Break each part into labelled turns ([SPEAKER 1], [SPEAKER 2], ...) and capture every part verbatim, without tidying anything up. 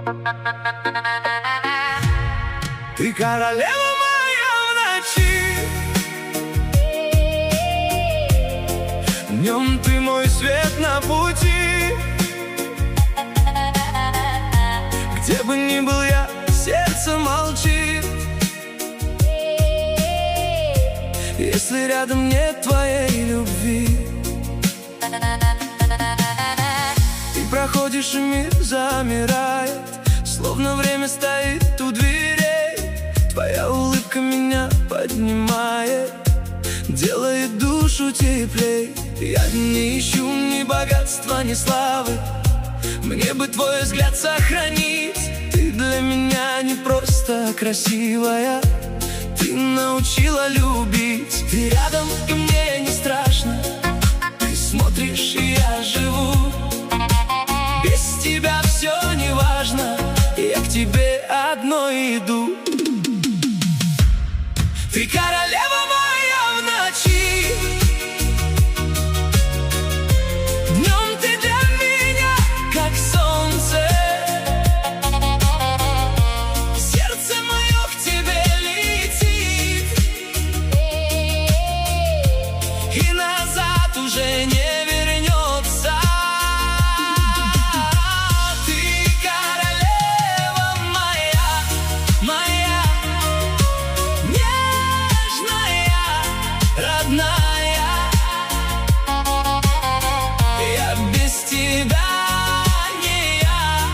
[SPEAKER 1] Ты королева моя в ночи, днем ты мой свет на пути. Где бы ни был я, сердце молчит, если рядом нет твоей любви. Ты проходишь, и мир замирает, словно время стоит у дверей. Твоя улыбка меня поднимает, делает душу теплей. Я не ищу ни богатства, ни славы, мне бы твой взгляд сохранить. Ты для меня не просто красивая, ты научила любить. Ты рядом, и мне не страшно, ты смотришь, и я живу. Без тебя все не важно, я к тебе одной иду. Ты королева моя в ночи, днем ты для меня как солнце. Сердце мое к тебе летит, и назад уже не вернется. Ты королева моя, моя, родная, я без тебя не я.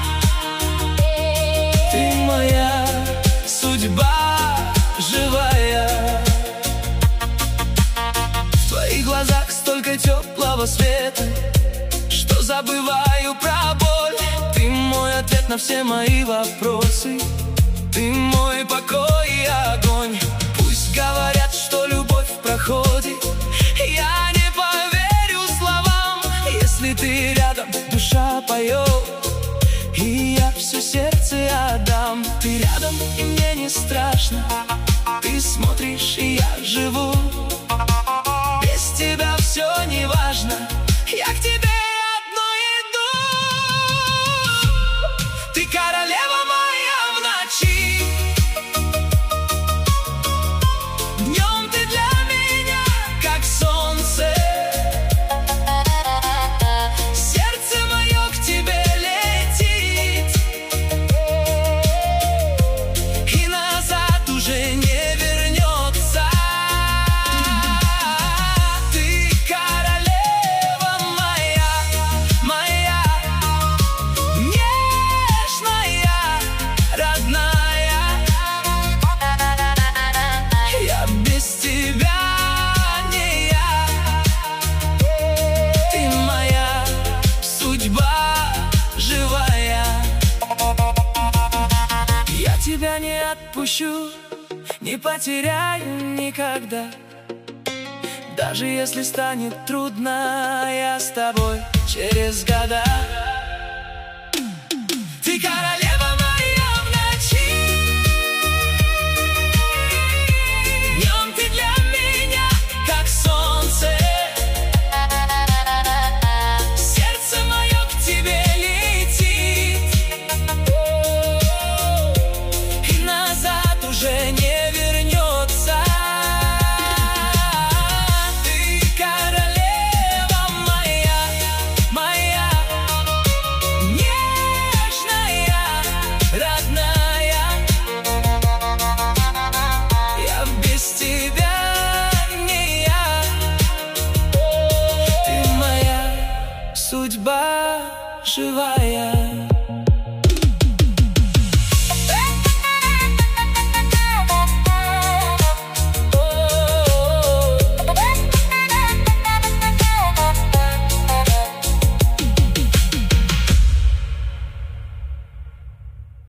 [SPEAKER 1] Ты моя судьба живая. В твоих глазах столько теплого света, что забываю про боль. Ты мой ответ на все мои вопросы, ты мой покой и огонь. Пусть говорят, что любовь проходит, я не поверю словам. Если ты рядом, душа поет, и я все сердце отдам. Ты рядом, и мне не страшно, ты смотришь, и я живу. Без тебя все не важно, я к тебе одной иду. Ты королева моя в ночи, днем ты для меня как солнце. Сердце мое к тебе летит, и назад уже не вернется. Ты королева моя, моя, нежная, родная, я без тебя не я. Ты моя судьба живая. Я тебя не отпущу, не потеряю никогда. Даже если станет трудно, я с тобой через года. Ты королева моя в ночи, днем ты для меня как солнце. Сердце мое к тебе летит, и назад уже не вернется. Ты королева моя, моя, нежная, родная, я без тебя не я. Ты моя судьба живая.